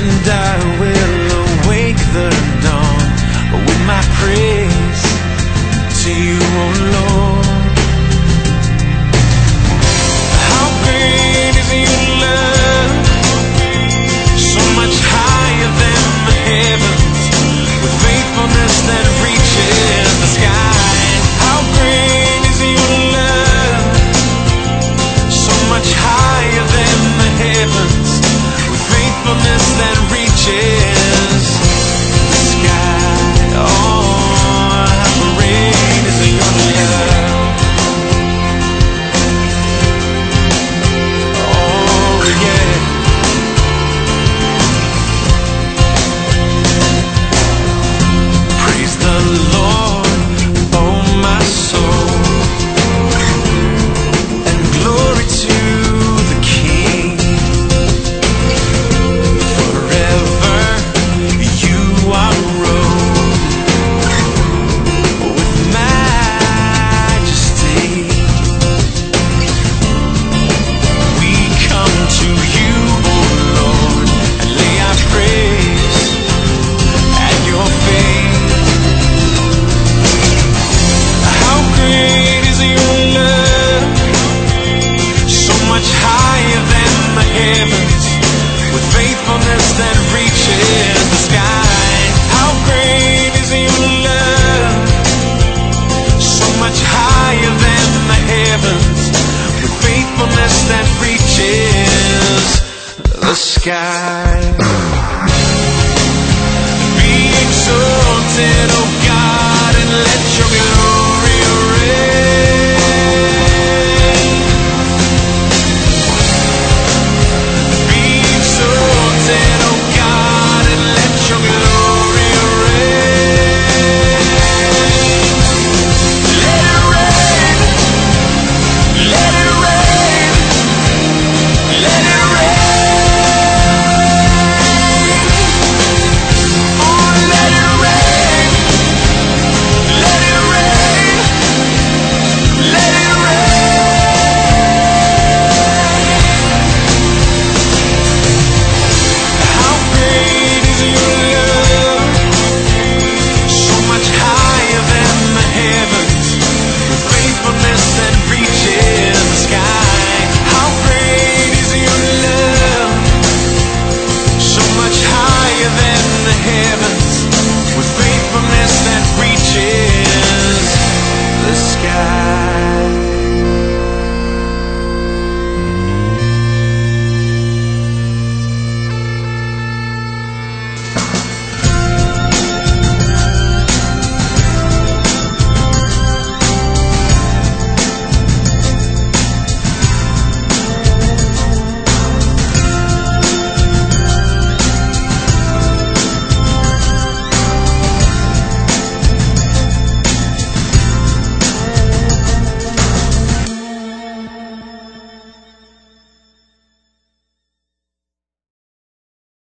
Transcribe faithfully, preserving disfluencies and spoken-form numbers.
and I will awake the dawn with my praise to you, O Lord. How great is your love, so much higher than the heavens, with faithfulness that reaches the sky. How great is your love, so much higher than the heavens, with faithfulness that reaches the sky. Oh, how great is your love. Oh, yeah. Praise the Lord, oh my soul, and glory to the King. Forever you are robed with majesty. We come to you, O Lord, and lay our praise at your feet. How great is your love, so much higher than the heavens, with faithfulness that reaches the sky. How great is your love, so much higher than the heavens, with faithfulness that reaches the sky. Be exalted, O God, and let your glory reign. Be exalted, O God, and let your glory reign. Let it rain, let it rain, let it rain. Oh, let it rain, let it rain, let it rain. How great is your love, so much higher than the heavens, with faithfulness that reaches the sky. How great is your love, so much higher than the heavens,